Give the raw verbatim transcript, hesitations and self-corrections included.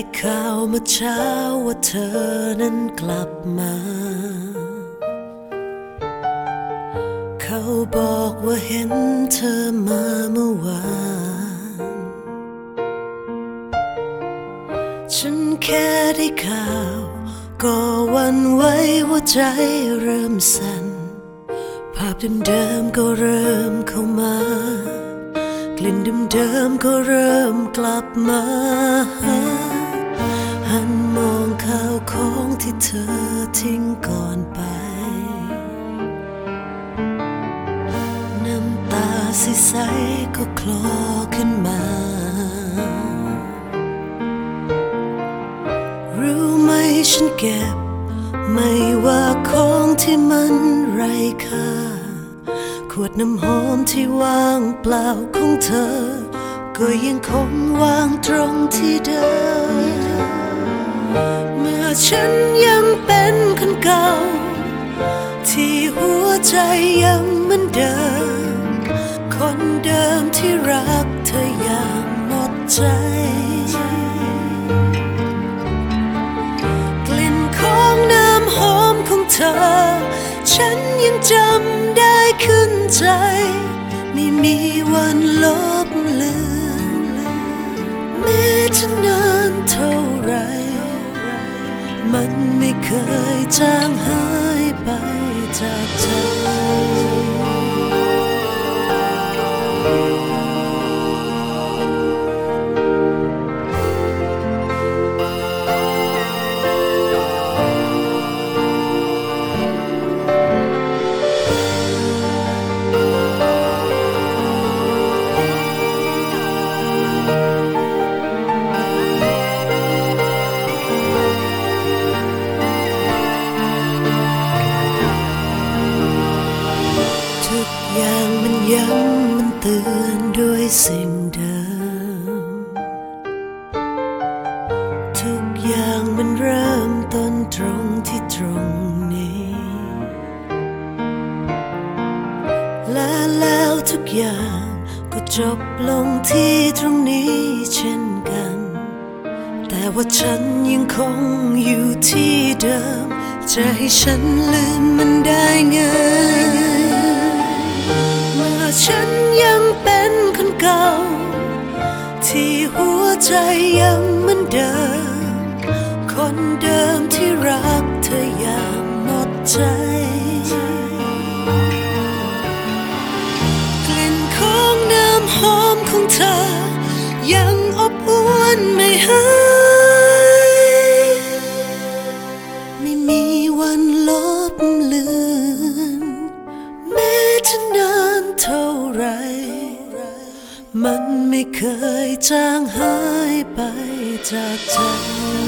ข่าวเมื่อเช้าว่าเธอนั้นกลับมาเขาบอกว่าเห็นเธอมาเมื่อวานฉันแค่ได้ข่าวก็หวั่นไหวหัวใจเริ่มสั่นภาพเดิมๆก็เริ่มเข้ามากลิ่นเดิมๆก็เริ่มกลับมาหันมองข่าวของที่เธอทิ้งก่อนไปน้ำตาใสๆก็คลอขึ้นมารู้ไหมฉันเก็บไม่ว่าของที่มันไร้ค่าขวดน้ำหอมที่ว่างเปล่าของเธอก็ยังคงวางตรงที่เดิมเมื่อฉันยังเป็นคนเก่าที่หัวใจยังเหมือนเดิมคนเดิมที่รักเธออย่างหมดใจกลิ่นของน้ำหอมของเธอฉันยังจำได้ขึ้นใจไม่มีวันลบเลือนแม้จะนานเท่าไรมันไม่เคยจางหายไปจากใจอย่างมันย้ำมันเตือนด้วยสิ่งเดิมทุกอย่างมันเริ่มต้นตรงที่ตรงนี้และแล้วทุกอย่างก็จบลงที่ตรงนี้เช่นกันแต่ว่าฉันยังคงอยู่ที่เดิมจะให้ฉันลืมมันได้ไงฉันยังเป็นคนเก่าที่หัวใจยังเหมือนเดิมคนเดิมที่รักเธออย่างหมดใจกลิ่นของน้ำหอมของเธอยังอบอวลไม่หายไม่มีวันลบเลือนแม้จะนานเท่าไรมันไม่เคยจางหายไปจากใจ